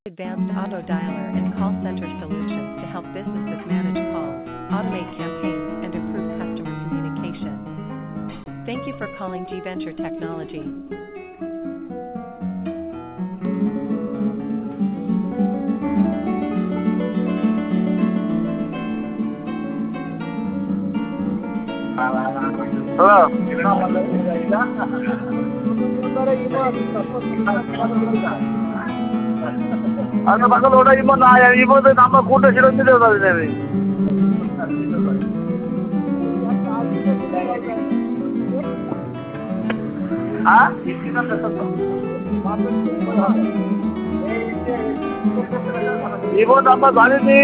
Advanced auto dialer and call center solutions to help businesses manage calls, automate campaigns, and improve customer communication. Thank you for calling G Venture Technology. Hello. Ano ba ko oda imo na yan imo to number kuto siro nilo dali nevi. Ha? Imo number bani ni.